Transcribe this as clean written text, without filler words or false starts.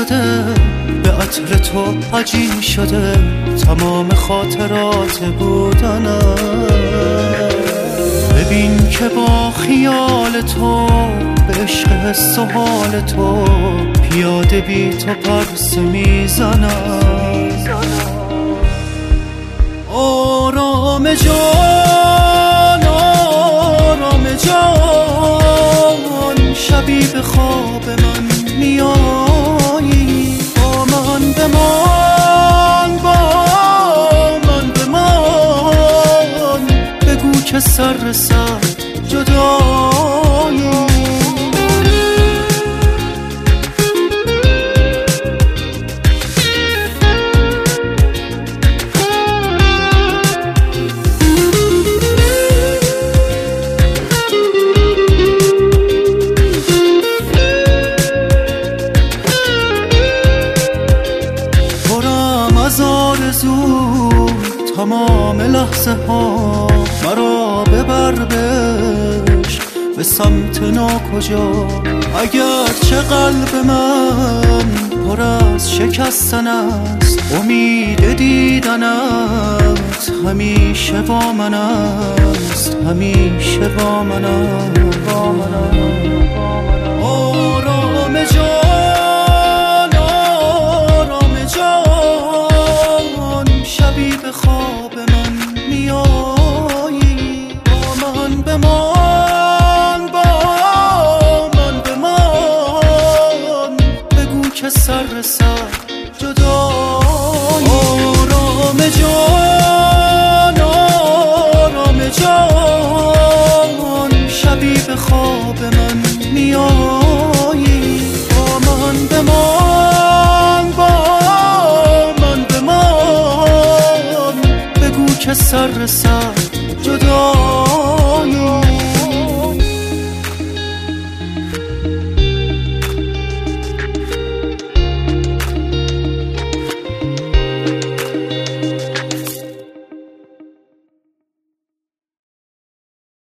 شده، به عطر تو عجین شده تمام خاطرات بودنم. ببین که با خیال تو به عشق حس و حال تو پیاده بی تو پرسه میزنم. آرام جان آرام جان، شبی به خواب من میایی، با من بمان با من بمان، بگو که سر جدایی. از آرزو تمام لحظه ها مرا ببر بهش به سمت ناکجا. اگر چه قلب من پر از شکستن است، امید دیدنت همیشه با من است، همیشه با من است. آرام جان آرام جان، شبی به خواب من میایی، با من بمان با من بمان، بگو که سر جدایی. آرام جان آرام جان، شبی به خواب من میایی، با من بمان با من بمان، بگو که سر